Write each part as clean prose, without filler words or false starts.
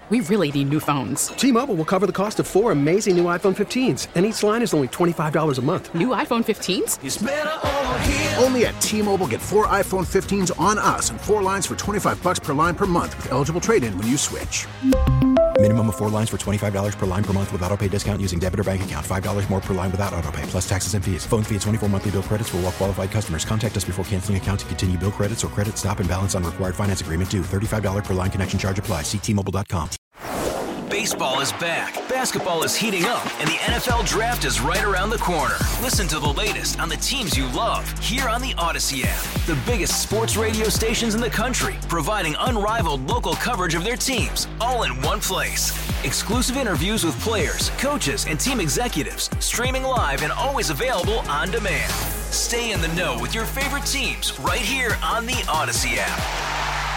We really need new phones. T-Mobile will cover the cost of 4 amazing new iPhone 15s, and each line is only $25 a month. New iPhone 15s? It's better over here. Only at T-Mobile, get 4 iPhone 15s on us and 4 lines for $25 per line per month with eligible trade-in when you switch. Minimum of 4 lines for $25 per line per month with autopay discount using debit or bank account. $5 more per line without autopay, plus taxes and fees. Phone fee at 24 monthly bill credits for well-qualified customers. Contact us before canceling account to continue bill credits or credit stop and balance on required finance agreement due. $35 per line connection charge applies. See T-Mobile.com. Baseball is back, basketball is heating up, and the NFL Draft is right around the corner. Listen to the latest on the teams you love here on the Odyssey app. The biggest sports radio stations in the country, providing unrivaled local coverage of their teams, all in one place. Exclusive interviews with players, coaches, and team executives, streaming live and always available on demand. Stay in the know with your favorite teams right here on the Odyssey app.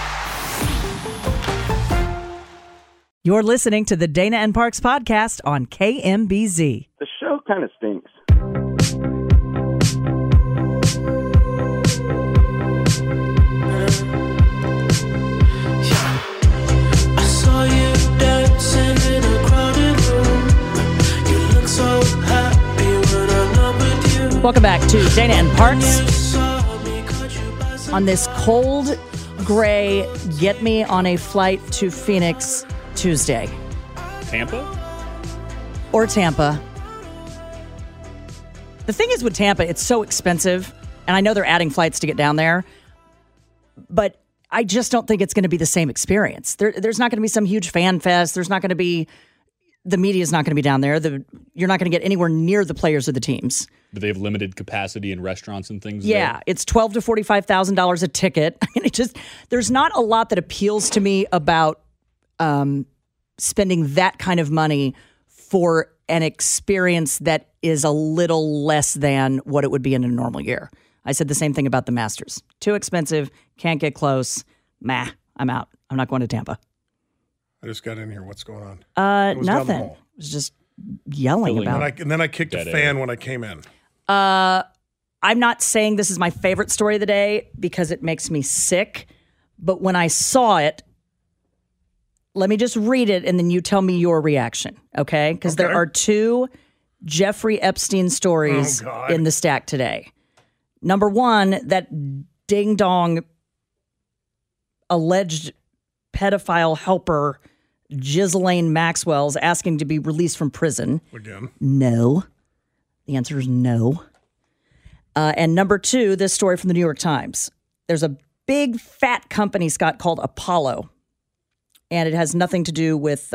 You're listening to the Dana and Parks podcast on KMBZ. The show kind of stinks. I saw you dancing in a crowded room. You look so happy when I'm not with you. Welcome back to Dana and Parks on this cold, gray, get me on a flight to Phoenix Tuesday. Tampa? Or Tampa. The thing is with Tampa, it's so expensive, and I know they're adding flights to get down there, but I just don't think it's going to be the same experience. There's not going to be some huge fan fest. There's not going to be, the media's not going to be down there. You're not going to get anywhere near the players or the teams. Do they have limited capacity in restaurants and things? Yeah, there? it's $12,000 to $45,000 a ticket. I mean, there's not a lot that appeals to me about spending that kind of money for an experience that is a little less than what it would be in a normal year. I said the same thing about the Masters. Too expensive, can't get close. I'm out. I'm not going to Tampa. I just got in here. What's going on? Nothing. It was just yelling about. And then I kicked a fan when I came in. I'm not saying this is my favorite story of the day because it makes me sick, but when I saw it, let me just read it and then you tell me your reaction, okay? Because there are 2 Jeffrey Epstein stories in the stack today. Number 1, that ding-dong alleged pedophile helper Ghislaine Maxwell's asking to be released from prison. Again. No. The answer is no. And number 2, this story from the New York Times. There's a big fat company, Scott, called Apollo. And it has nothing to do with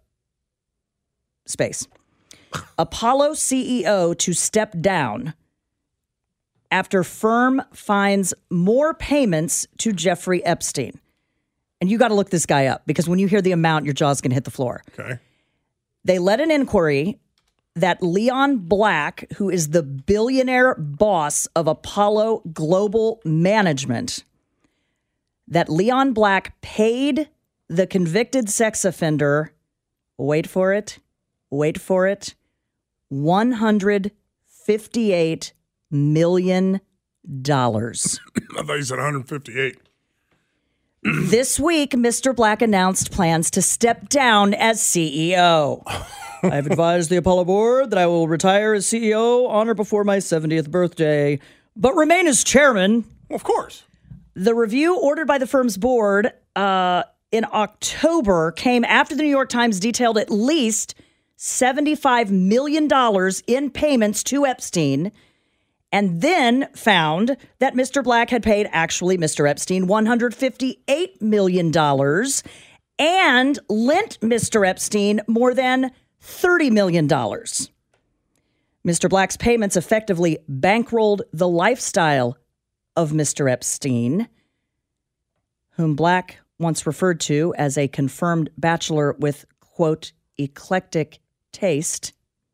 space. Apollo CEO to step down after firm finds more payments to Jeffrey Epstein. And you got to look this guy up because when you hear the amount, your jaw's going to hit the floor. Okay. They led an inquiry that Leon Black, who is the billionaire boss of Apollo Global Management, that Leon Black paid the convicted sex offender, wait for it, $158 million. I thought you said 158. This week, Mr. Black announced plans to step down as CEO. I've advised the Apollo board that I will retire as CEO on or before my 70th birthday, but remain as chairman. Well, of course. The review ordered by the firm's board in October came after the New York Times detailed at least $75 million in payments to Epstein, and then found that Mr. Black had paid Mr. Epstein $158 million and lent Mr. Epstein more than $30 million. Mr. Black's payments effectively bankrolled the lifestyle of Mr. Epstein, whom Black once referred to as a confirmed bachelor with, quote, eclectic taste.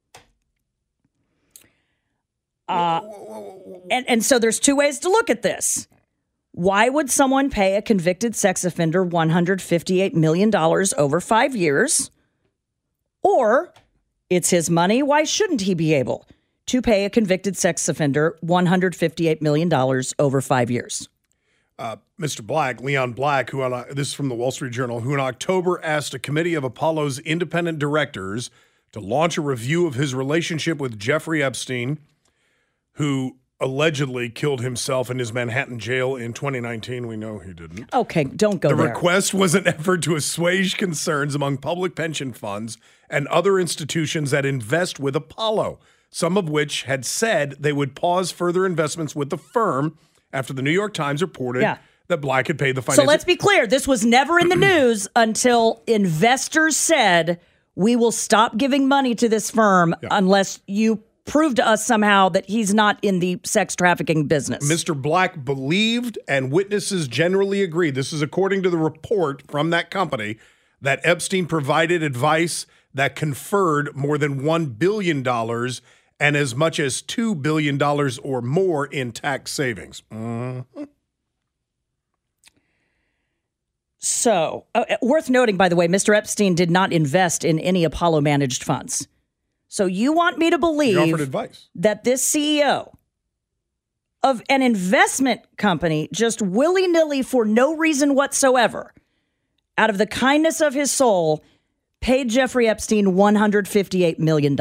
And so there's 2 ways to look at this. Why would someone pay a convicted sex offender $158 million over 5 years? Or it's his money. Why shouldn't he be able to pay a convicted sex offender $158 million over 5 years? Mr. Black, Leon Black, this is from the Wall Street Journal, who in October asked a committee of Apollo's independent directors to launch a review of his relationship with Jeffrey Epstein, who allegedly killed himself in his Manhattan jail in 2019. We know he didn't. Okay, don't go there. The there. request was an effort to assuage concerns among public pension funds and other institutions that invest with Apollo, some of which had said they would pause further investments with the firm after the New York Times reported that Black had paid the financial... So let's be clear. This was never in the news until investors said, we will stop giving money to this firm unless you prove to us somehow that he's not in the sex trafficking business. Mr. Black believed, and witnesses generally agreed, this is according to the report from that company, that Epstein provided advice that conferred more than $1 billion and as much as $2 billion or more in tax savings. Mm-hmm. So, worth noting, by the way, Mr. Epstein did not invest in any Apollo-managed funds. So you want me to believe that this CEO of an investment company just willy-nilly for no reason whatsoever, out of the kindness of his soul, paid Jeffrey Epstein $158 million.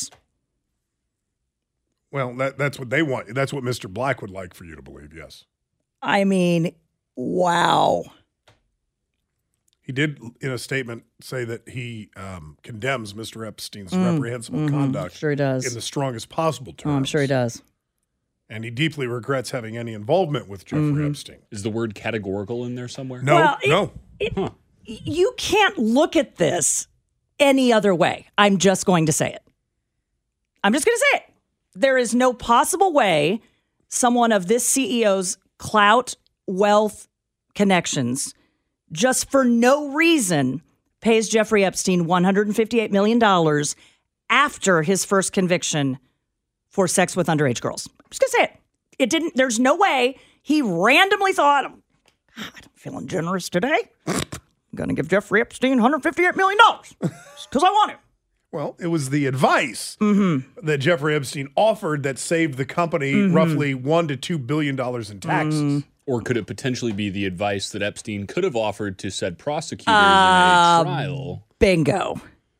Well, that's what they want. That's what Mr. Black would like for you to believe, yes. I mean, wow. He did, in a statement, say that he condemns Mr. Epstein's reprehensible conduct sure he does. in the strongest possible terms. Oh, I'm sure he does. And he deeply regrets having any involvement with Jeffrey Epstein. Is the word categorical in there somewhere? No, well, You can't look at this any other way. I'm just going to say it. I'm just going to say it. There is no possible way someone of this CEO's clout, wealth, connections, just for no reason, pays Jeffrey Epstein $158 million after his first conviction for sex with underage girls. I'm just going to say it. It didn't, there's no way he randomly thought, I'm feeling generous today. I'm going to give Jeffrey Epstein $158 million because I want it. Well, it was the advice that Jeffrey Epstein offered that saved the company roughly $1 to $2 billion in taxes. Or could it potentially be the advice that Epstein could have offered to said prosecutors in a trial? Bingo.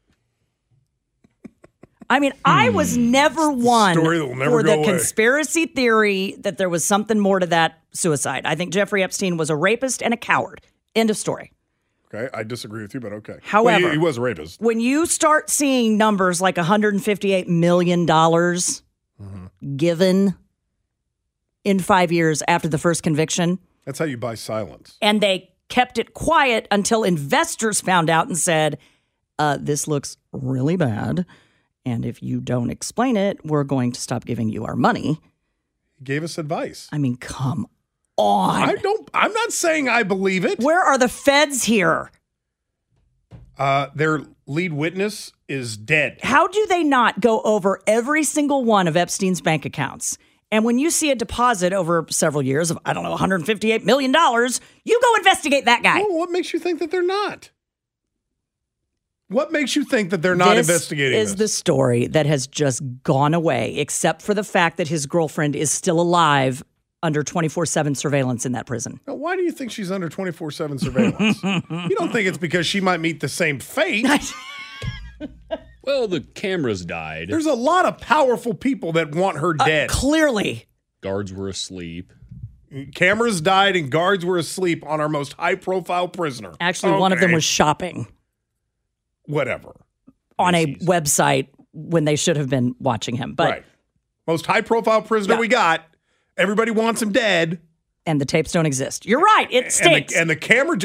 I mean, I was never one for the conspiracy theory that there was something more to that suicide. I think Jeffrey Epstein was a rapist and a coward. End of story. Okay, I disagree with you, but okay. However, he was a rapist. When you start seeing numbers like $158 million given in 5 years after the first conviction. That's how you buy silence. And they kept it quiet until investors found out and said, this looks really bad. And if you don't explain it, we're going to stop giving you our money. He gave us advice. I mean, come on. I'm not saying I believe it. Where are the feds here? Their lead witness is dead. How do they not go over every single one of Epstein's bank accounts? And when you see a deposit over several years of, $158 million, you go investigate that guy. Well, what makes you think that they're not? What makes you think that they're not investigating this? This is the story that has just gone away, except for the fact that his girlfriend is still alive under 24/7 surveillance in that prison. Now, why do you think she's under 24/7 surveillance? You don't think it's because she might meet the same fate? Well, the cameras died. There's a lot of powerful people that want her dead. Clearly. Guards were asleep. Cameras died and guards were asleep on our most high-profile prisoner. Actually, one of them was shopping. Whatever. On a website when they should have been watching him. But right. Most high-profile prisoner we got. Everybody wants him dead. And the tapes don't exist. You're right. It stinks. And the camera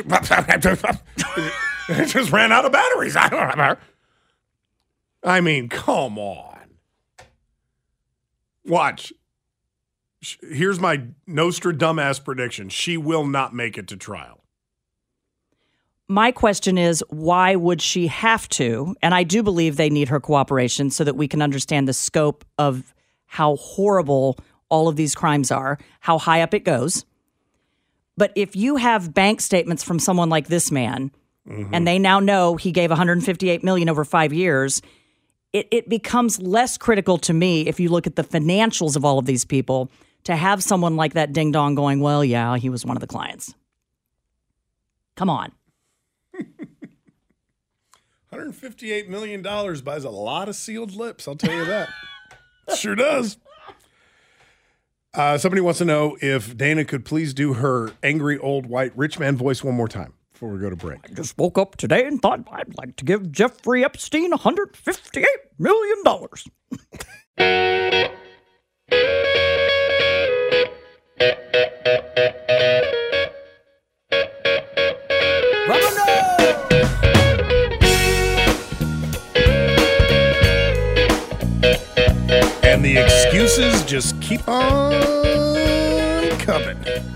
just ran out of batteries. I mean, come on. Watch. Here's my Nostradamus prediction. She will not make it to trial. My question is, why would she have to? And I do believe they need her cooperation so that we can understand the scope of how horrible all of these crimes are, how high up it goes. But if you have bank statements from someone like this man, and they now know he gave $158 million over 5 years, it becomes less critical to me if you look at the financials of all of these people to have someone like that ding dong going, well, yeah, he was one of the clients. Come on. $158 million buys a lot of sealed lips, I'll tell you that. Sure does. Somebody wants to know if Dana could please do her angry old white rich man voice one more time before we go to break. I just woke up today and thought I'd like to give Jeffrey Epstein $158 million. And the excuses just keep on coming.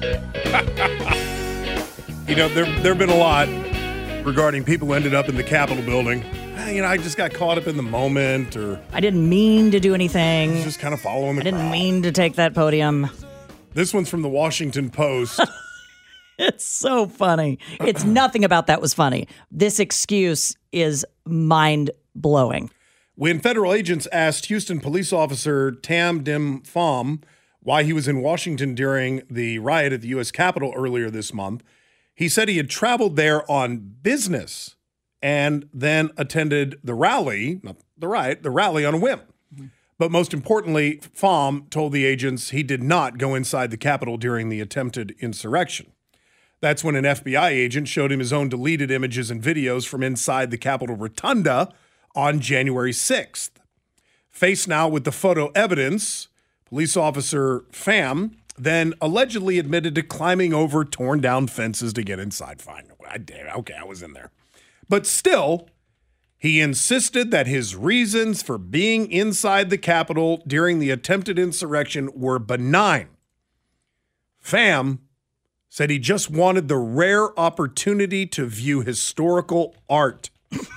You know, there have been a lot regarding people who ended up in the Capitol building. You know, I just got caught up in the moment, or I didn't mean to do anything. Just kind of following the I didn't crowd. mean to take that podium. This one's from the Washington Post. It's so funny. It's nothing about that was funny. This excuse is mind-blowing. When federal agents asked Houston police officer Tam Dim Pham why he was in Washington during the riot at the U.S. Capitol earlier this month, he said he had traveled there on business and then attended the rally, not the riot, the rally on a whim. But most importantly, Pham told the agents he did not go inside the Capitol during the attempted insurrection. That's when an FBI agent showed him his own deleted images and videos from inside the Capitol Rotunda on January 6th. Faced now with the photo evidence, police officer Pham then allegedly admitted to climbing over torn down fences to get inside. Fine. Okay, I was in there. But still, he insisted that his reasons for being inside the Capitol during the attempted insurrection were benign. Pham said he just wanted the rare opportunity to view historical art.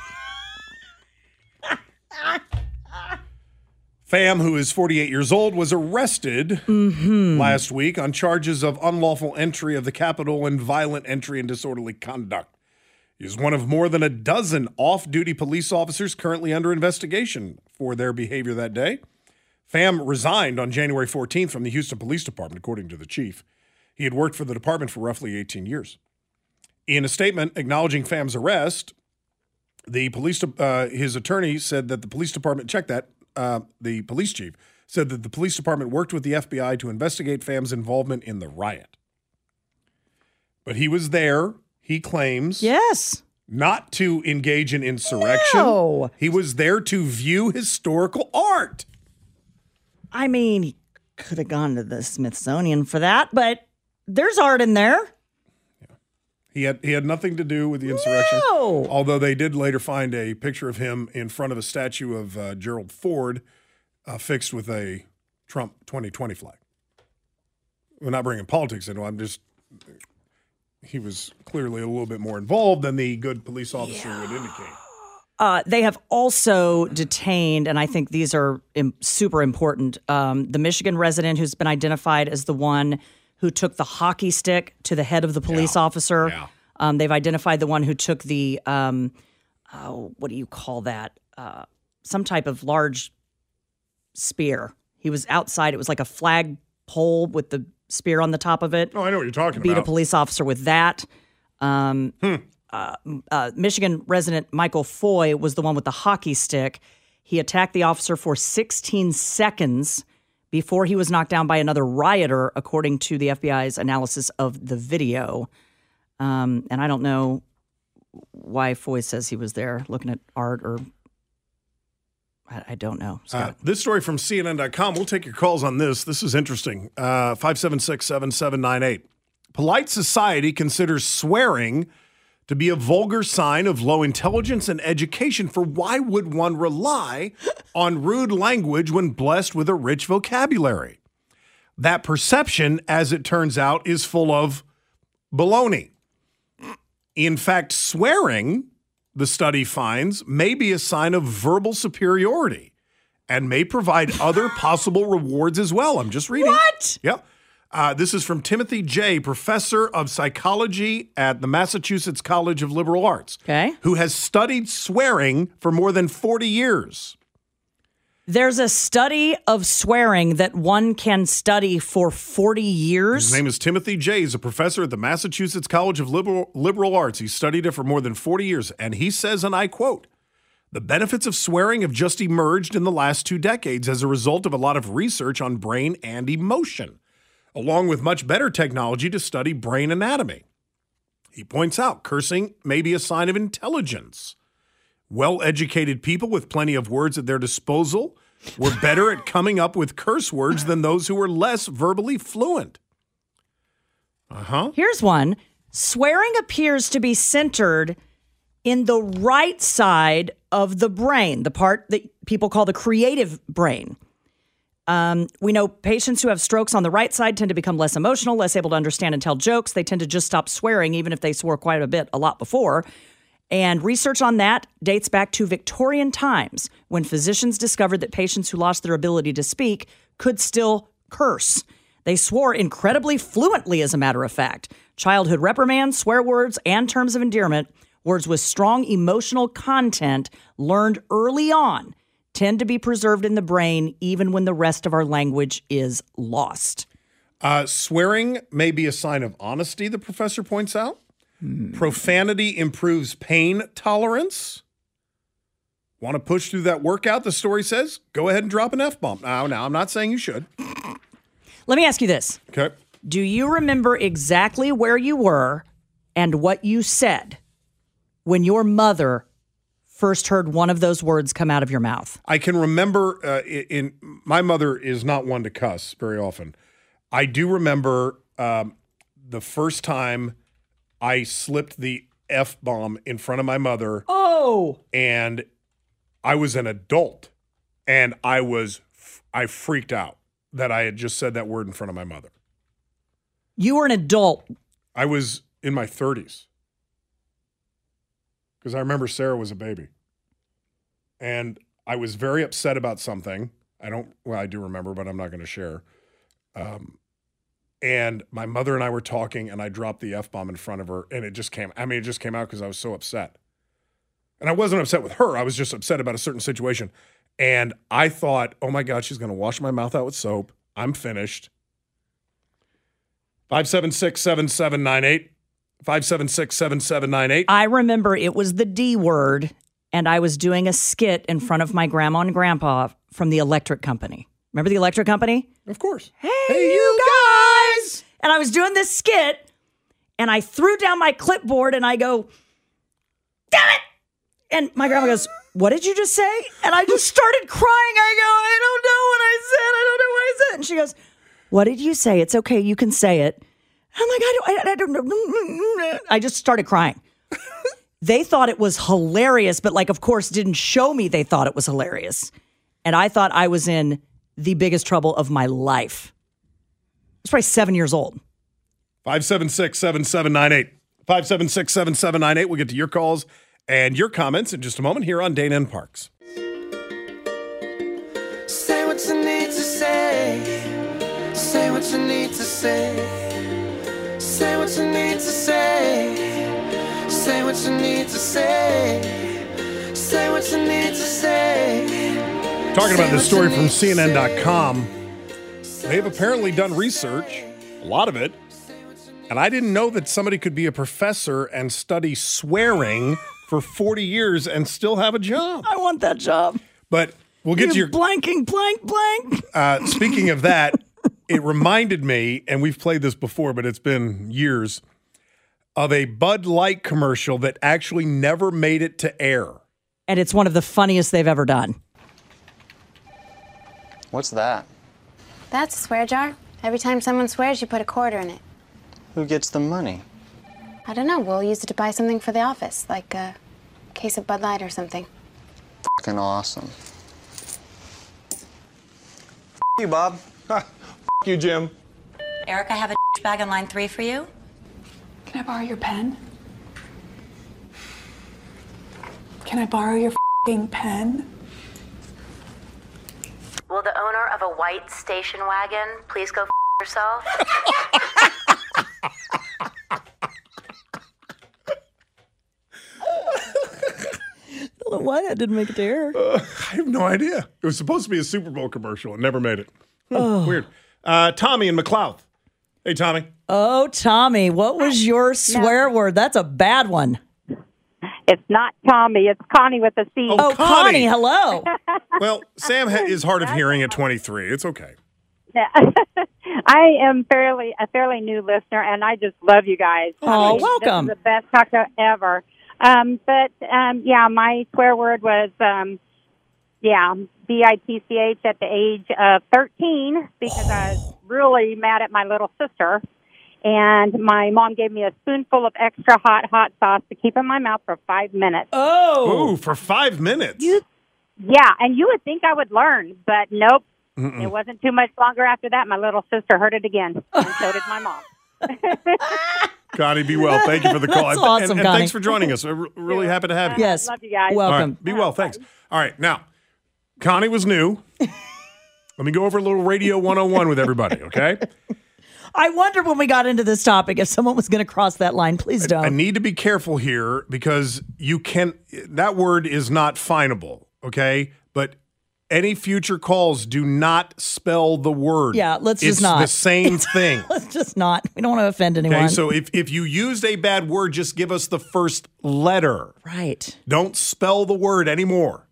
Pham, who is 48 years old, was arrested last week on charges of unlawful entry of the Capitol and violent entry and disorderly conduct. He is one of more than a dozen off-duty police officers currently under investigation for their behavior that day. Pham resigned on January 14th from the Houston Police Department, according to the chief. He had worked for the department for roughly 18 years. In a statement acknowledging Pham's arrest, his attorney said that the police department checked that. The police chief said that the police department worked with the FBI to investigate Pham's involvement in the riot. But he was there, he claims. Yes. Not to engage in insurrection. No. He was there to view historical art. I mean, he could have gone to the Smithsonian for that, but there's art in there. He had nothing to do with the insurrection. No. Although they did later find a picture of him in front of a statue of Gerald Ford fixed with a Trump 2020 flag. We're not bringing politics into it. He was clearly a little bit more involved than the good police officer would indicate. They have also detained, and I think these are super important, the Michigan resident who's been identified as the one who took the hockey stick to the head of the police officer. Yeah. They've identified the one who took the, what do you call that? Some type of large spear. He was outside. It was like a flag pole with the spear on the top of it. Oh, I know what you're talking Beat about. a police officer with that. Michigan resident Michael Foy was the one with the hockey stick. He attacked the officer for 16 seconds before he was knocked down by another rioter, according to the FBI's analysis of the video. And I don't know why Foy says he was there looking at art, or I don't know. This story from CNN.com. We'll take your calls on this. This is interesting. 576-7798. Polite society considers swearing to be a vulgar sign of low intelligence and education. For why would one rely on rude language when blessed with a rich vocabulary? That perception, as it turns out, is full of baloney. In fact, swearing, the study finds, may be a sign of verbal superiority and may provide other possible rewards as well. I'm just reading. What? Yep. This is from Timothy Jay, professor of psychology at the Massachusetts College of Liberal Arts, Okay. who has studied swearing for more than 40 years. There's a study of swearing that one can study for 40 years. His name is Timothy Jay. He's a professor at the Massachusetts College of Liberal Arts. He studied it for more than 40 years. And he says, and I quote, "The benefits of swearing have just emerged in the last 2 decades as a result of a lot of research on brain and emotion, along with much better technology to study brain anatomy." He points out cursing may be a sign of intelligence. Well-educated people with plenty of words at their disposal were better at coming up with curse words than those who were less verbally fluent. Here's one. Swearing appears to be centered in the right side of the brain, the part that people call the creative brain. We know patients who have strokes on the right side tend to become less emotional, less able to understand and tell jokes. They tend to just stop swearing, even if they swore quite a lot before. And research on that dates back to Victorian times, when physicians discovered that patients who lost their ability to speak could still curse. They swore incredibly fluently, as a matter of fact. Childhood reprimands, swear words, and terms of endearment, words with strong emotional content learned early on, tend to be preserved in the brain even when the rest of our language is lost. Swearing may be a sign of honesty, the professor points out. Profanity improves pain tolerance. Want to push through that workout, the story says? Go ahead and drop an F-bomb. Now, I'm not saying you should. Let me ask you this. Okay. Do you remember exactly where you were and what you said when your mother first heard one of those words come out of your mouth? I can remember, my mother is not one to cuss very often. I do remember the first time I slipped the F-bomb in front of my mother. Oh! And I was an adult, and I freaked out that I had just said that word in front of my mother. You were an adult. I was in my 30s. Because I remember Sarah was a baby. And I was very upset about something. I do remember, but I'm not going to share. And my mother and I were talking, and I dropped the F-bomb in front of her, and it just came out because I was so upset. And I wasn't upset with her. I was just upset about a certain situation. And I thought, oh my God, she's going to wash my mouth out with soap. I'm finished. 576-7798. 576-7798. I remember it was the D word, and I was doing a skit in front of my grandma and grandpa from the electric company. Remember the electric company? Of course. Hey, you guys! And I was doing this skit, and I threw down my clipboard, and I go, damn it! And my grandma goes, what did you just say? And I just started crying. I go, I don't know what I said. I don't know what I said. And she goes, what did you say? It's okay. You can say it. I'm like, I don't know. I just started crying. They thought it was hilarious, but of course, didn't show me they thought it was hilarious. And I thought I was in the biggest trouble of my life. I was probably 7 years old. 576-7798. 576-7798. We'll get to your calls and your comments in just a moment here on Dana and Parks. Say what you need to say. Say what you need to say. Say what you need to say. Say what you need to say. Say what you need to say. Talking about this story from CNN.com. They have apparently done research, a lot of it, and I didn't know that somebody could be a professor and study swearing for 40 years and still have a job. I want that job. But we'll get to your... Blanking, blank. Speaking of that, it reminded me, and we've played this before, but it's been years, of a Bud Light commercial that actually never made it to air. And it's one of the funniest they've ever done. What's that? That's a swear jar. Every time someone swears, you put a quarter in it. Who gets the money? I don't know. We'll use it to buy something for the office, like a case of Bud Light or something. Fucking awesome. You, Bob. You, Jim. Eric, I have a bag on line 3 for you. Can I borrow your pen? Can I borrow your pen? Will the owner of a white station wagon please go yourself? Well, then why that didn't make it to air? I have no idea. It was supposed to be a Super Bowl commercial. It never made it. Oh. Weird. Tommy in McLouth. Hey, Tommy. Oh, Tommy, what was your swear word? That's a bad one. It's not Tommy. It's Connie with a C. Oh, Connie, hello. Well, Sam is hard of hearing at 23. It's okay. I am a fairly new listener, and I just love you guys. Oh, welcome. This is the best talk show ever. My swear word was, bitch at the age of 13 because I was really mad at my little sister. And my mom gave me a spoonful of extra hot sauce to keep in my mouth for 5 minutes. Oh, for 5 minutes? And you would think I would learn, but nope. Mm-mm. It wasn't too much longer after that. My little sister heard it again, and so did my mom. Connie, be well. Thank you for the call. That's awesome, and Connie. thanks for joining us. We're really happy to have you. Yes. Love you guys. Welcome. All right, be well. Thanks. All right. Now, Connie was new. Let me go over a little Radio 101 with everybody, okay? I wondered when we got into this topic if someone was going to cross that line. Please don't. I need to be careful here because that word is not finable, okay? But any future calls do not spell the word. Yeah, let's just not. It's the same thing. Let's just not. We don't want to offend anyone. Okay, so if you used a bad word, just give us the first letter. Right. Don't spell the word anymore.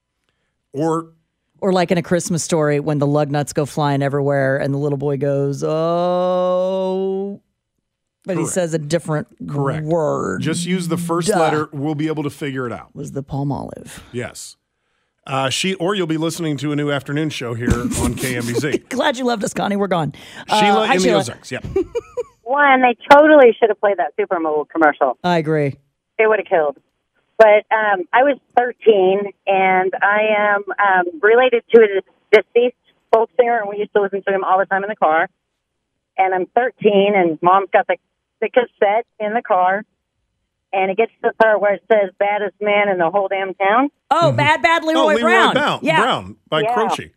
Or like in A Christmas Story when the lug nuts go flying everywhere and the little boy goes, oh. But he says a different word. Just use the first letter. We'll be able to figure it out. Was the palm olive. Yes. Or you'll be listening to a new afternoon show here on KMBZ. Glad you loved us, Connie. We're gone. Sheila in the Ozarks. Yeah. One, they totally should have played that Super Bowl commercial. I agree. They would have killed. But I was 13, and I am related to a deceased folk singer, and we used to listen to him all the time in the car. And I'm 13, and Mom's got the cassette in the car, and it gets to the part where it says "baddest man in the whole damn town." Oh, Bad Leroy Brown. Brown by Croce.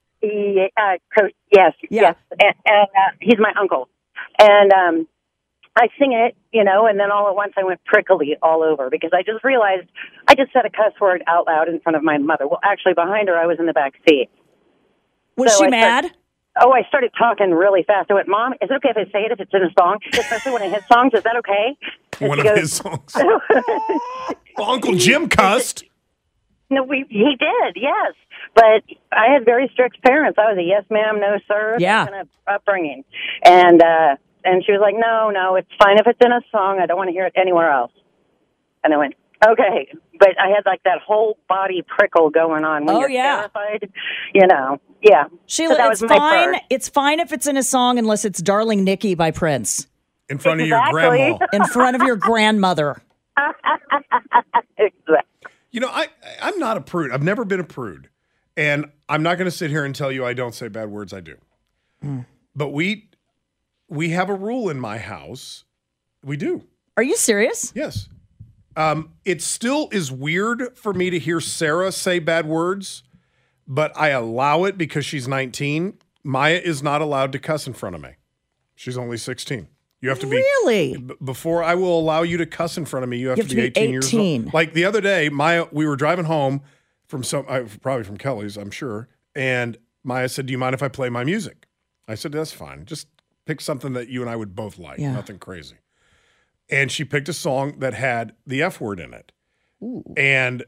Yes. And he's my uncle. And I sing it, and then all at once I went prickly all over because I just realized I just said a cuss word out loud in front of my mother. Well, actually, behind her, I was in the back seat. Was she mad? I started talking really fast. I went, Mom, is it okay if I say it if it's in a song? Especially one of his songs. Is that okay? And one of his songs. Well, Uncle Jim cussed. No, he did, yes. But I had very strict parents. I was a yes, ma'am, no, sir kind of upbringing. And she was like, no, it's fine if it's in a song. I don't want to hear it anywhere else. And I went, okay. But I had like that whole body prickle going on when you're terrified. Yeah. Sheila, so it's fine. It's fine if it's in a song unless it's Darling Nikki by Prince. In front of your grandma. In front of your grandmother. Exactly. I'm not a prude. I've never been a prude. And I'm not going to sit here and tell you I don't say bad words. I do. But we have a rule in my house. We do. Are you serious? Yes. It still is weird for me to hear Sarah say bad words, but I allow it because she's 19. Maya is not allowed to cuss in front of me. She's only 16. You have to be. Really? Before I will allow you to cuss in front of me, you have to be 18 years old. Like the other day, Maya, we were driving home from probably from Kelly's, I'm sure. And Maya said, do you mind if I play my music? I said, that's fine. Just pick something that you and I would both like. Yeah. Nothing crazy. And she picked a song that had the F word in it. Ooh. And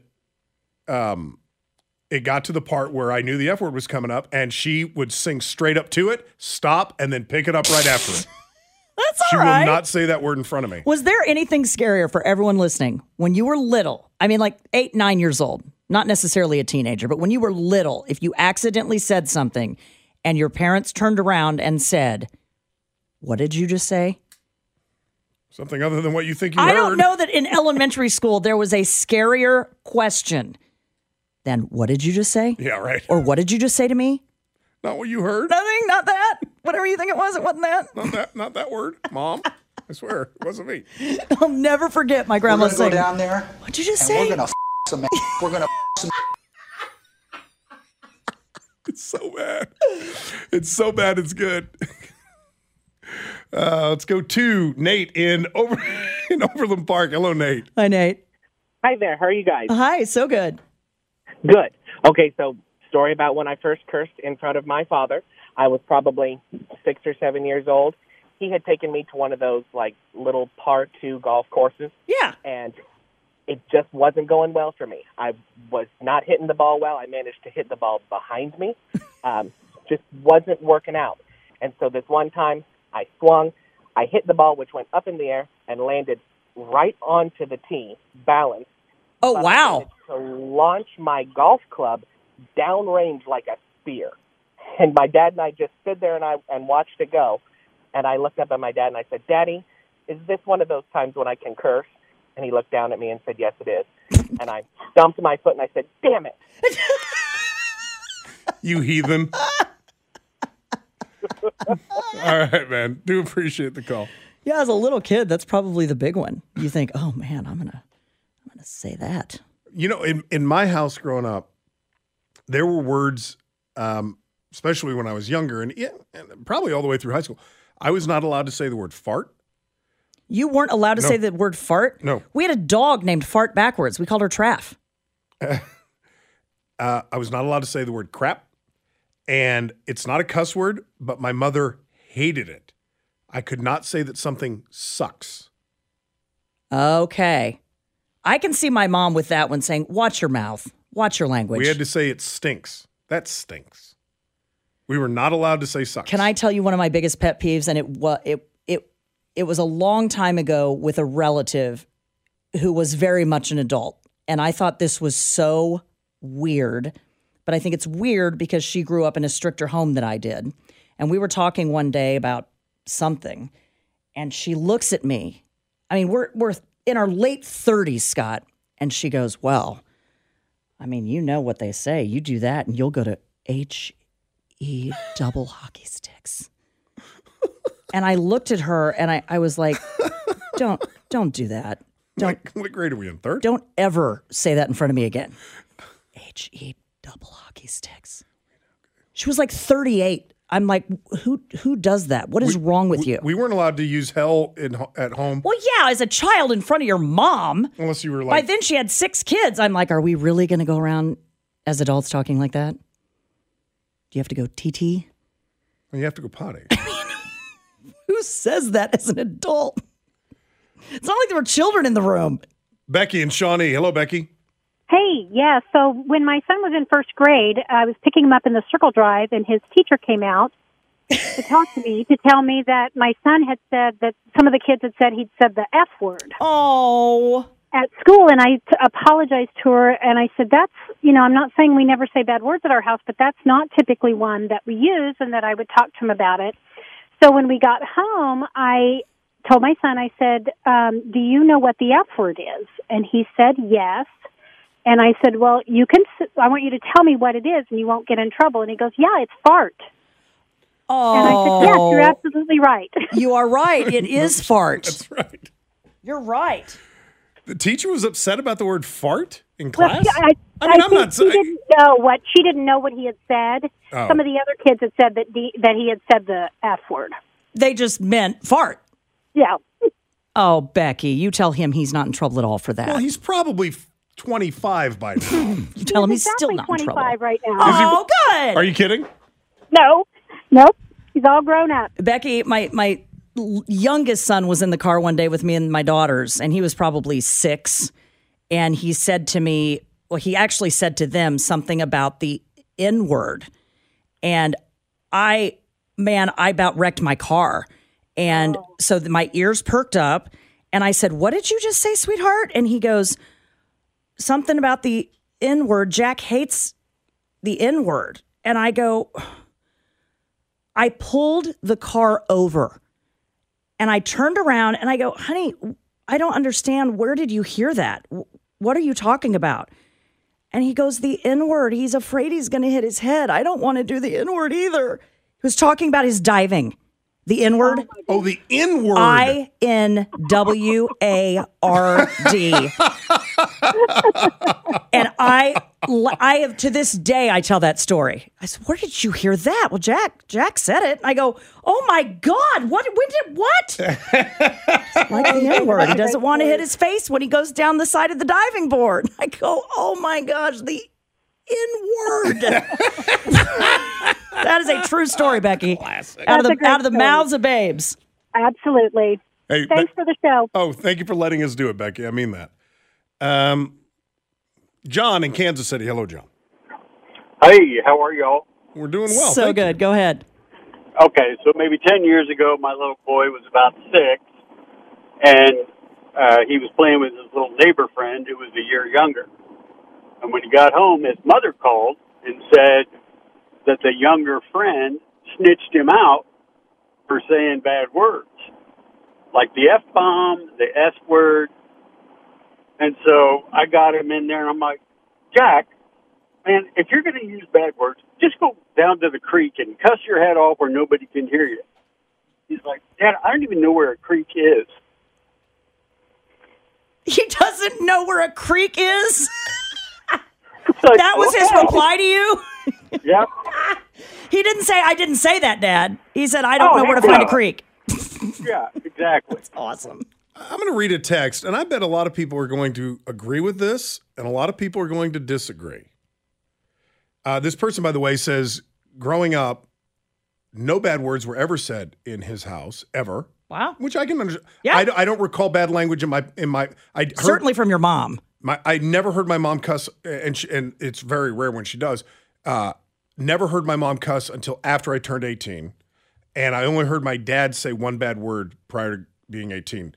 it got to the part where I knew the F word was coming up, and she would sing straight up to it, stop, and then pick it up right after it. That's all She right. will not say that word in front of me. Was there anything scarier for everyone listening when you were little? I mean, like 8, 9 years old, not necessarily a teenager, but when you were little, if you accidentally said something and your parents turned around and said, what did you just say? Something other than what you think you heard. I don't know that in elementary school there was a scarier question than what did you just say? Yeah, right. Or what did you just say to me? Not what you heard. Nothing, not that. Whatever you think it was, it wasn't that. Not that word, Mom. I swear, it wasn't me. I'll never forget my grandma saying, go down there. What'd you just and say? We're gonna some. We're gonna some. It's so bad. It's so bad. It's good. Let's go to Nate in Overland Park. Hello, Nate. Hi, Nate. Hi there. How are you guys? Hi, so good. Good. Okay, so story about when I first cursed in front of my father. I was probably 6 or 7 years old. He had taken me to one of those, like, little par 2 golf courses. Yeah. And it just wasn't going well for me. I was not hitting the ball well. I managed to hit the ball behind me. Just wasn't working out. And so this one time, I swung. I hit the ball, which went up in the air and landed right onto the tee, balanced. Oh, wow. To launch my golf club downrange like a spear. And my dad and I just stood there and watched it go. And I looked up at my dad and I said, Daddy, is this one of those times when I can curse? And he looked down at me and said, yes, it is. And I stomped my foot and I said, damn it. You heathen. All right, man. Do appreciate the call. Yeah, as a little kid, that's probably the big one. You think, oh man, I'm gonna say that. You know, in my house growing up, there were words, especially when I was younger, and probably all the way through high school, I was not allowed to say the word fart. You weren't allowed to say the word fart? No. We had a dog named Fart backwards. We called her Traff. I was not allowed to say the word crap. And it's not a cuss word, but my mother hated it. I could not say that something sucks. Okay. I can see my mom with that one saying, watch your mouth. Watch your language. We had to say it stinks. That stinks. We were not allowed to say sucks. Can I tell you one of my biggest pet peeves? And it was a long time ago with a relative who was very much an adult. And I thought this was so weird. But I think it's weird because she grew up in a stricter home than I did. And we were talking one day about something. And she looks at me. I mean, we're in our late 30s, Scott. And she goes, well, I mean, you know what they say. You do that and you'll go to H-E double hockey sticks. And I looked at her and I was like, don't do that. What grade are we in? Third? Don't ever say that in front of me again. H-E double hockey sticks. She was like 38. I'm like, who does that? What is wrong with you? We weren't allowed to use hell at home. Well, yeah, as a child in front of your mom. Unless you were like... By then she had 6 kids. I'm like, are we really going to go around as adults talking like that? Do you have to go TT? Well, you have to go potty. Who says that as an adult? It's not like there were children in the room. Becky and Shawnee. Hello, Becky. Hey, yeah, so when my son was in first grade, I was picking him up in the circle drive, and his teacher came out to talk to me, to tell me that my son had said that some of the kids had said he'd said the F word. Oh. At school, and I apologized to her, and I said, that's, I'm not saying we never say bad words at our house, but that's not typically one that we use, and that I would talk to him about it. So when we got home, I told my son, I said, do you know what the F word is? And he said, yes. And I said, well, I want you to tell me what it is and you won't get in trouble. And he goes, yeah, it's fart. Oh. And I said, yes, you're absolutely right. You are right. It is fart. That's right. You're right. The teacher was upset about the word fart in class? Well, I think she didn't know what he had said. Oh. Some of the other kids had said that he had said the F word. They just meant fart. Yeah. Oh, Becky, you tell him he's not in trouble at all for that. Well, he's probably 25 by now. You tell him he's still not in trouble. 25 right now. Oh, good. Are you kidding? No. Nope. He's all grown up. Becky, my youngest son was in the car one day with me and my daughters, and he was probably 6. And he said to me, well, he actually said to them something about the N-word. And I about wrecked my car. And so my ears perked up. And I said, what did you just say, sweetheart? And he goes, something about the N-word. Jack hates the N-word. And I go, I pulled the car over and I turned around and I go, honey, I don't understand. Where did you hear that? What are you talking about? And he goes, the N-word. He's afraid he's going to hit his head. I don't want to do the N-word either. He was talking about his diving. The N-word? Oh, the N-word. I-N-W-A-R-D. And I have, to this day, I tell that story. I said, where did you hear that? Well, Jack said it. I go, oh my God, what? Like the N-word. He doesn't want to hit his face when he goes down the side of the diving board. I go, oh my gosh, the N-word. That is a true story, Becky. Classic. Out of the mouths of babes. Absolutely. Hey, Thanks for the show. Oh, thank you for letting us do it, Becky. I mean that. John in Kansas City. Hello, John. Hey, how are y'all? We're doing well. So thank good. you. Go ahead. Okay, so maybe 10 years ago, my little boy was about 6, and he was playing with his little neighbor friend who was a year younger. And when he got home, his mother called and said that the younger friend snitched him out for saying bad words, like the F-bomb, the S-word. And so I got him in there, and I'm like, Jack, man, if you're going to use bad words, just go down to the creek and cuss your head off where nobody can hear you. He's like, Dad, I don't even know where a creek is. He doesn't know where a creek is? Like, that was his reply to you? Yep. He didn't say, I didn't say that, Dad. He said, I don't know where to find a creek. Yeah, exactly. That's awesome. I'm going to read a text, and I bet a lot of people are going to agree with this, and a lot of people are going to disagree. This person, by the way, says, growing up, no bad words were ever said in his house, ever. Wow. Which I can understand. Yeah. I don't recall bad language in my. Certainly from your mom. I never heard my mom cuss, and it's very rare when she does. Never heard my mom cuss until after I turned 18, and I only heard my dad say one bad word prior to being 18.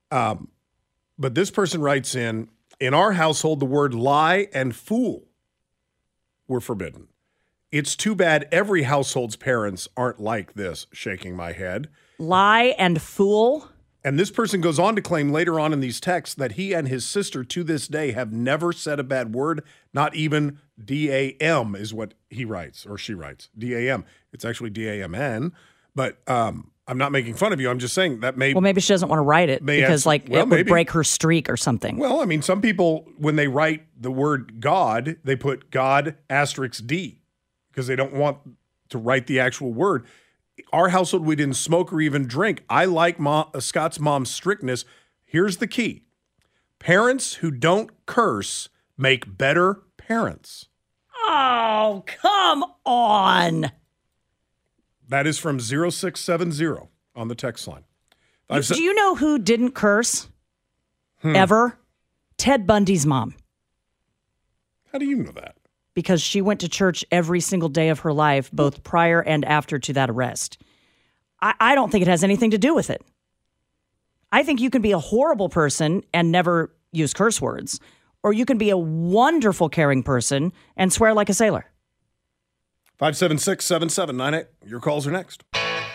But this person writes in our household, the word lie and fool were forbidden. It's too bad every household's parents aren't like this, shaking my head. Lie and fool? And this person goes on to claim later on in these texts that he and his sister to this day have never said a bad word, not even D-A-M is what he writes or she writes. D-A-M. It's actually D-A-M-N. But I'm not making fun of you. I'm just saying that may... Well, maybe she doesn't want to write it because it would break her streak or something. Well, I mean, some people, when they write the word God, they put God * D because they don't want to write the actual word. Our household, we didn't smoke or even drink. I like Scott's mom's strictness. Here's the key. Parents who don't curse make better parents. Oh, come on. That is from 0670 on the text line. Do you know who didn't curse ever? Ted Bundy's mom. How do you know that? Because she went to church every single day of her life, both prior and after to that arrest. I don't think it has anything to do with it. I think you can be a horrible person and never use curse words, or you can be a wonderful, caring person and swear like a sailor. 576-7798. Your calls are next.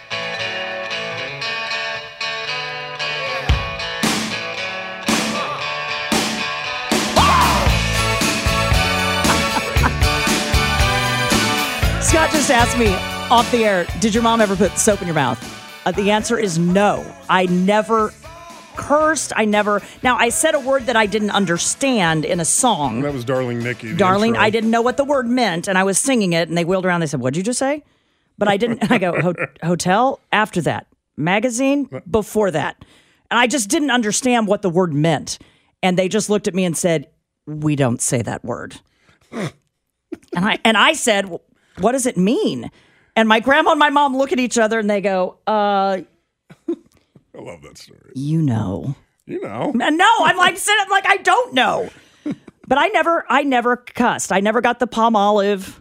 Scott just asked me off the air, did your mom ever put soap in your mouth? The answer is no. I never cursed. Now, I said a word that I didn't understand in a song. That was Darling Nikki. Darling, I didn't know what the word meant, and I was singing it, and they wheeled around. They said, what'd you just say? But I didn't. And I go, hotel after that. Magazine before that. And I just didn't understand what the word meant. And they just looked at me and said, we don't say that word. and I said, what does it mean? And my grandma and my mom look at each other and they go, I love that story. You know. You know. No, I'm like sitting like I don't know. But I never cussed. I never got the palm olive.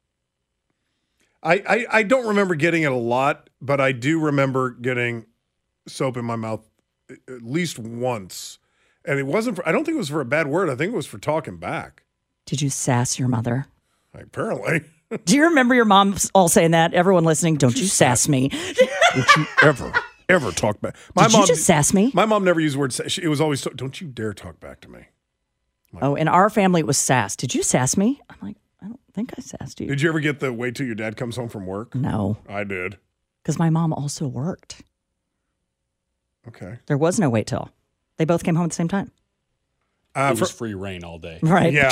I don't remember getting it a lot, but I do remember getting soap in my mouth at least once. And it wasn't I don't think it was for a bad word. I think it was for talking back. Did you sass your mother? Apparently. Do you remember your mom all saying that? Everyone listening, don't you sass me. Don't you ever talk back. Did you just sass me? My mom never used the word sass. It was always, don't you dare talk back to me. In our family, it was sass. Did you sass me? I'm like, I don't think I sassed you. Did you ever get the wait till your dad comes home from work? No. I did. Because my mom also worked. Okay. There was no wait till. They both came home at the same time. It was free reign all day. Right. Yeah.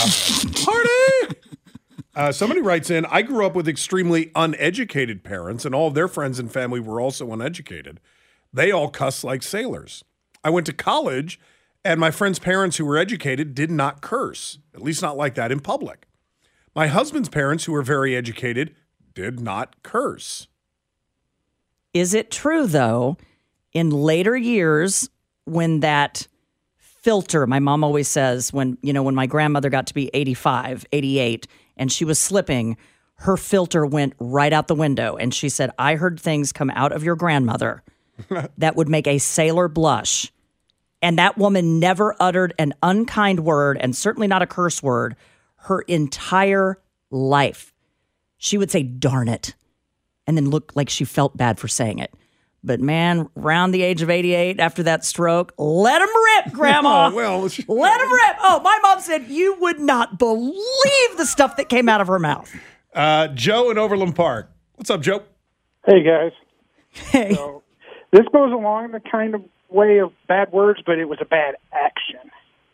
Party! Somebody writes in, I grew up with extremely uneducated parents, and all of their friends and family were also uneducated. They all cuss like sailors. I went to college, and my friends' parents who were educated did not curse, at least not like that in public. My husband's parents, who were very educated, did not curse. Is it true, though, in later years when that filter, my mom always says, when my grandmother got to be 85, 88, and she was slipping, her filter went right out the window. And she said, I heard things come out of your grandmother that would make a sailor blush. And that woman never uttered an unkind word, and certainly not a curse word, her entire life. She would say, darn it, and then look like she felt bad for saying it. But man, around the age of 88, after that stroke, let him rip, Grandma. Oh, well, let him rip. Oh, my mom said you would not believe the stuff that came out of her mouth. Joe in Overland Park. What's up, Joe? Hey, guys. Hey. So, this goes along the kind of way of bad words, but it was a bad action.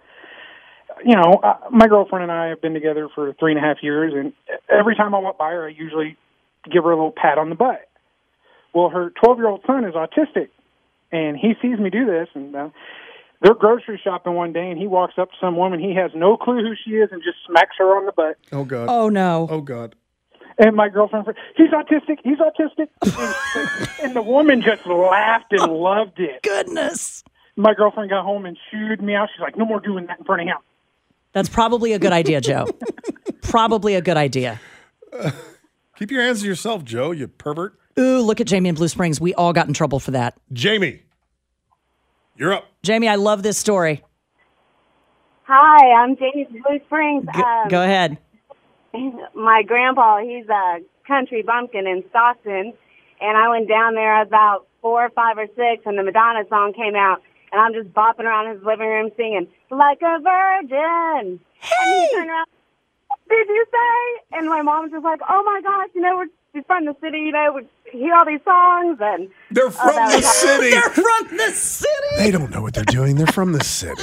My girlfriend and I have been together for 3.5 years, and every time I walk by her, I usually give her a little pat on the butt. Well, her 12-year-old son is autistic, and he sees me do this, and they're grocery shopping one day, and he walks up to some woman. He has no clue who she is and just smacks her on the butt. Oh, God. Oh, no. Oh, God. And my girlfriend, he's autistic. And the woman just laughed and loved it. Goodness. My girlfriend got home and chewed me out. She's like, no more doing that in front of him. That's probably a good idea, Joe. Probably a good idea. Keep your hands to yourself, Joe, you pervert. Ooh, look at Jamie in Blue Springs. We all got in trouble for that. Jamie, you're up. Jamie, I love this story. Hi, I'm Jamie from Blue Springs. Go ahead. My grandpa, he's a country bumpkin in Stockton, and I went down there about 4 or 5 or 6, and the Madonna song came out, and I'm just bopping around his living room singing, like a virgin. Hey! And he turned around, what did you say? And my mom's just like, oh my gosh, we're from the city, we hear all these songs. And they're from the city. They're from the city. They don't know what they're doing. They're from the city.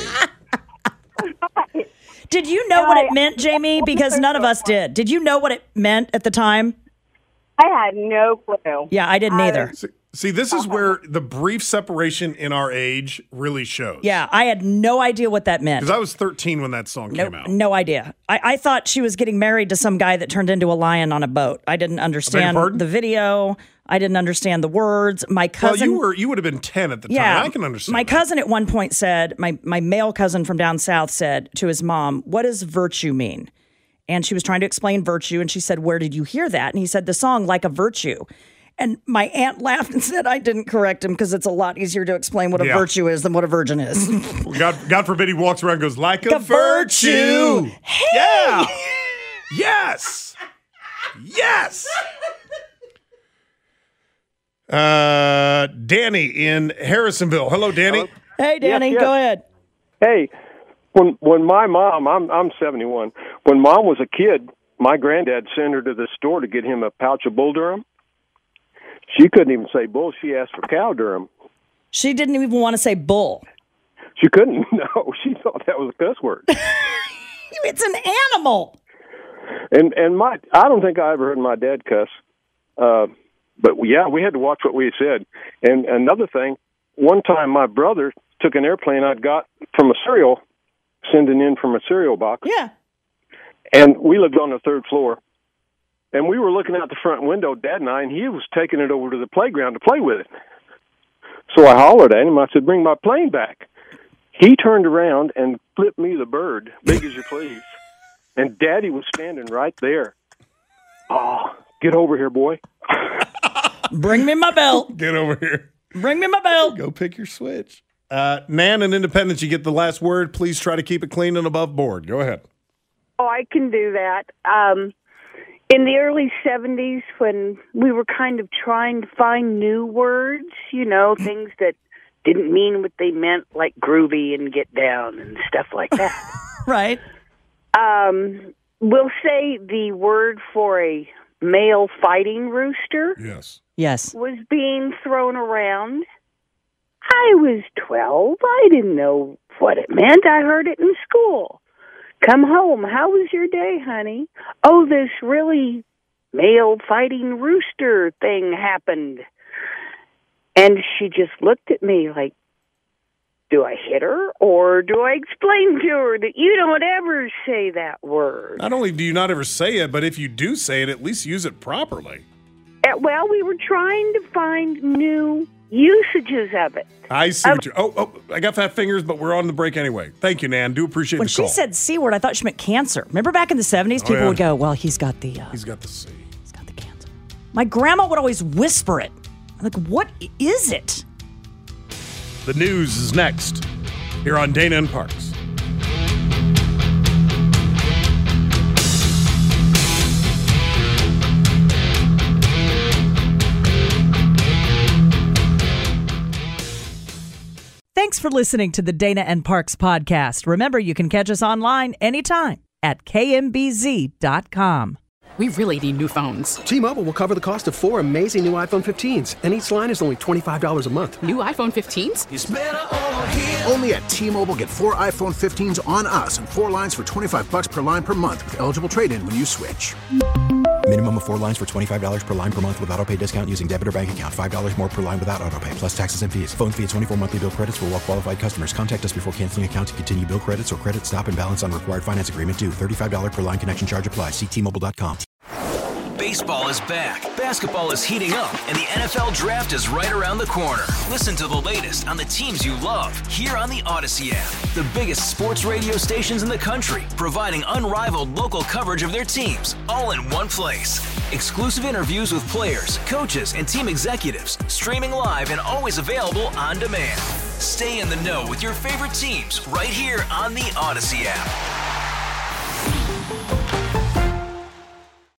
Did you know what it meant, Jamie? Because none of us did. Did you know what it meant at the time? I had no clue. Yeah, I didn't either. See, this is where the brief separation in our age really shows. Yeah, I had no idea what that meant. Because I was 13 when that song came out. No idea. I thought she was getting married to some guy that turned into a lion on a boat. I didn't understand the video. I didn't understand the words. My cousin... Well, you would have been 10 at the time. Yeah, I can understand my that. cousin at one point said, my male cousin from down south said to his mom, what does virtue mean? And she was trying to explain virtue, and she said, where did you hear that? And he said, the song Like a Virtue. And my aunt laughed and said, I didn't correct him because it's a lot easier to explain what a virtue is than what a virgin is. God forbid he walks around and goes, like a virtue. Hey! Yeah. Yes. Yes. Danny in Harrisonville. Hello, Danny. Hello. Hey, Danny, Yes. Go ahead. Hey, when my mom, I'm 71. When Mom was a kid, my granddad sent her to the store to get him a pouch of Bull Durham. She couldn't even say bull. She asked for cow Durham. She didn't even want to say bull. She couldn't. No, she thought that was a cuss word. It's an animal. And I don't think I ever heard my dad cuss. But yeah, we had to watch what we said. And another thing, one time my brother took an airplane I'd got from a cereal, sending in from a cereal box. Yeah. And we lived on the 3rd floor. And we were looking out the front window, Dad and I, and he was taking it over to the playground to play with it. So I hollered at him. I said, bring my plane back. He turned around and flipped me the bird, big as you please. And Daddy was standing right there. Oh, get over here, boy. Bring me my belt. Get over here. Bring me my belt. Go pick your switch. Nan and Independence, you get the last word. Please try to keep it clean and above board. Go ahead. Oh, I can do that. In the early 70s, when we were kind of trying to find new words, things that didn't mean what they meant, like groovy and get down and stuff like that. Right. We'll say the word for a male fighting rooster. Yes. Was being thrown around. I was 12. I didn't know what it meant. I heard it in school. Come home. How was your day, honey? Oh, this really male fighting rooster thing happened. And she just looked at me like, do I hit her or do I explain to her that you don't ever say that word? Not only do you not ever say it, but if you do say it, at least use it properly. Well, we were trying to find new usages of it. I see what you're... I got fat fingers, but we're on the break anyway. Thank you, Nan. Do appreciate when the call. When she said C word, I thought she meant cancer. Remember back in the 70s, people would go, well, he's got the... he's got the C. He's got the cancer. My grandma would always whisper it. I'm like, what is it? The news is next here on Dana and Parks. Thanks for listening to the Dana and Parks podcast. Remember, you can catch us online anytime at kmbz.com. We really need new phones. T-Mobile will cover the cost of 4 amazing new iPhone 15s, and each line is only $25 a month. New iPhone 15s? It's better over here. Only at T-Mobile, get 4 iPhone 15s on us and 4 lines for $25 per line per month with eligible trade-in when you switch. Minimum of 4 lines for $25 per line per month with autopay discount using debit or bank account. $5 more per line without autopay, plus taxes and fees. Phone fee at 24 monthly bill credits for well-qualified customers. Contact us before canceling account to continue bill credits or credit stop and balance on required finance agreement due. $35 per line connection charge applies. See T-Mobile.com. Baseball is back, basketball is heating up, and the NFL Draft is right around the corner. Listen to the latest on the teams you love here on the Odyssey app. The biggest sports radio stations in the country, providing unrivaled local coverage of their teams, all in one place. Exclusive interviews with players, coaches, and team executives, streaming live and always available on demand. Stay in the know with your favorite teams right here on the Odyssey app.